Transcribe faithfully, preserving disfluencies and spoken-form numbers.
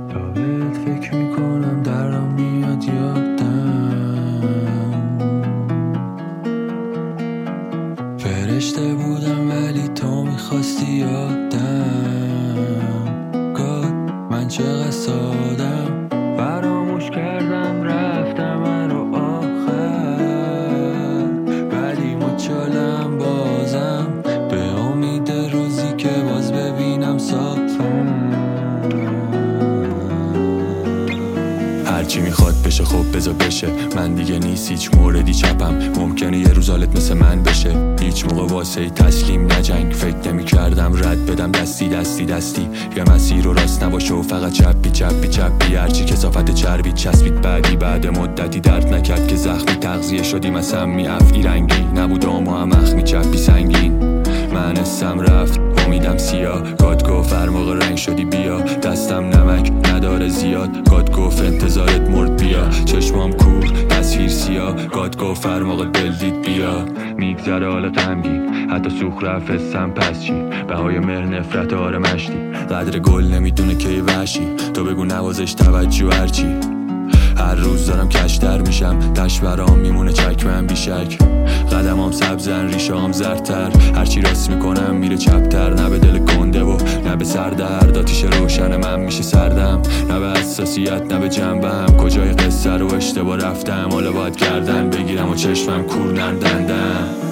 تا بهت فکر میکنم درم میاد یادم فرشته بودم ولی تو میخواستی یادم گاد من چقدر سادم فراموش کردم رفتم من رو آخر ولی مچالم بازم به امید روزی که باز ببینم صافم هرچی میخواد بشه خب بذار بشه من دیگه نیست هیچ موردی چپم ممکنه یه روز حالت مثل من بشه هیچ موقع واسه تسلیم نجنگ فکر نمی کردم رد بدم دستی دستی دستی یه مسیر رو راست نباشه و فقط چپی چپی چپی هرچی کثافت چربی چسبید بعدی بعد مدتی درد نکرد که زخمی تغذیه شدیم از سمی افعی رنگی نبود اما هم اخمی چپی سنگین من اسم رفت امیدم سیاه گاد گفت موقع رنگ شدی بیا دستم نمک نداره زیاد گاد گفت انتظارت مرد بیا چشمام کور تصویر سیاه گاد گفت موقع دل دید بیا میگذره حالا غمگین حتی سوخ رفت حسم پس چی بهای مهر نفرت آره مشتی قدر گل نمیدونه کی وحشی تو بگو نوازش توجه هرچی هر روز دارم کشتر میشم تش برام میمونه چکمم بیشک قدمام سبزن ریشام زرتر هرچی راست میکنم میره چپتر نه به دل گنده و نه به سردرد آتیش روشن من میشه سردم نه به حساسیت نه به جنبم کجای قصه رو اشتباه رفتم حالا باید گردن بگیرم و چشمم کور نردندم